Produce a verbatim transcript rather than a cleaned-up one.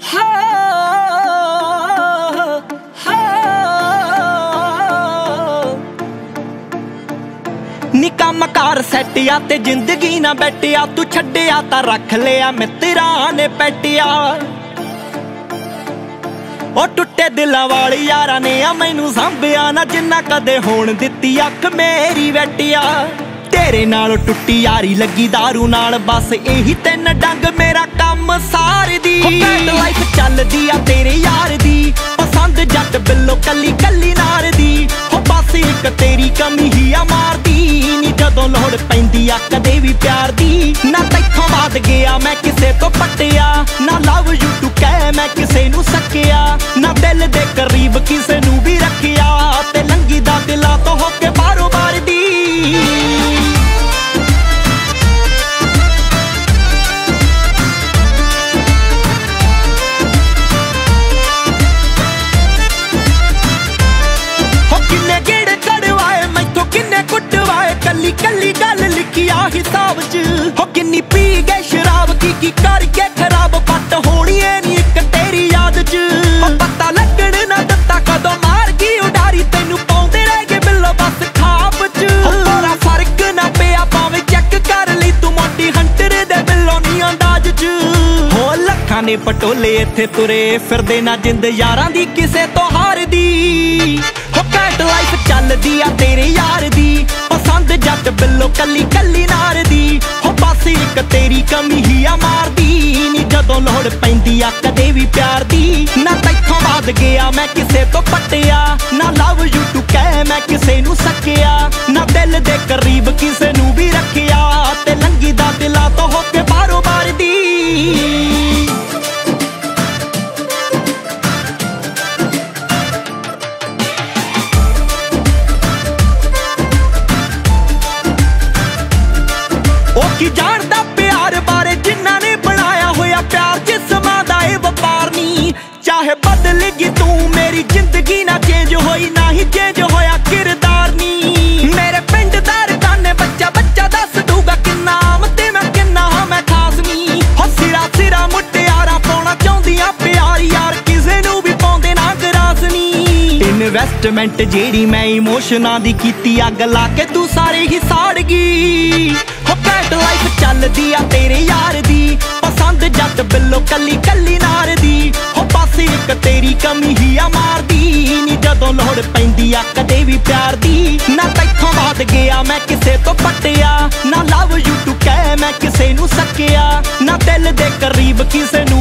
निका मकार सैटिया ते जिंदगी ना बैठिया तू छड्डिया तां रख लिया मित्रां ने पैटिया ओ टुटे दिलां वाली यारां ने आ मैनू सांभिया ना जिन्ना कदे होण दित्ती अख मेरी वैटिया तेरे नाल टुट्टी यारी लगी दारू नाल बस यही तीन डंग मेरा कम सार दी लाइफ चलदी आ तेरे यार दी पसंद जट बिल्लो कली कली नार दी हो बस एक तेरी कमी ही आ मारदी नी जदों लोड़ पैंदी आ कदे भी प्यार दी ना तैथों बाद गया मैं किसे तो पटिया ना लव यू टू कह मैं किसे नू सकिया ना दिल दे करीब किसे नू भी रखिया ते लंगी दा दिला तो होके बारो बार दी कली कली गल लिखी आ हिसाब च हो किन्नी पी गए शराब की की करके खराब पट होनी है नी एक तेरी याद च हो पता लगण ना दत्ता कदों मार गई उडारी तेनू पाउंदे रह गए बिल्लो बस खाब च हो बड़ा फर्क ना पिया पावे चेक कर ली तू मोटी हंटर दे बिल्लो नी अंदाज च हो लखां ने पटोले इत्थे तुरे फिरदे ना जिंद यारां दी किसे तो हार दी हो कैट लाइफ चलदी आ तेरे यार दी पसंद जट बिल्लो कली कली नार दी हो बस एक तेरी कमी ही आ मारदी नी जदों लोड़ पैंदी आ कदे भी प्यार दी ना तैथों बाद गया मैं किसे तो पटिया ना लव यू टू कह मैं किसे नू सकिया ना दिल दे करीब किसे नू भी रखिया ते लंगी दा दिला तो होके बारो बार दी की जानदा प्यार बारे जिन्ना ने बनाया होया प्यार जिस्मां दा ए वपार नी चाहे बदलेगी तू मेरी जिंदगी ना चेंज होई ना ही चेंज होया किरदार नी मेरे पिंड दार दाने बच्चा बच्चा दस दूगा किन्ना आम ते मैं किन्ना हां मैं खास नी हो सिरा सिरा मुटियारा पाउणा चाहुंदियां प्यार यार किसे नू भी पाउंदे ना गरास नी इन्वेस्टमेंट जेड़ी मैं इमोशनां दी कीती अग ला के तू सारे ही साड़ गई कैट लाइफ चलदी आ तेरे यार दी पसंद जट बिल्लो कली कली नार दी हो बस एक तेरी कमी ही आ मारदी नी जदों लोड़ पैंदी आ कदे भी प्यार दी ना तैथों बाद गया मैं किसे तो पटिया ना लव यू टू कह मैं किसे नू सकिया ना दिल दे करीब किसे नू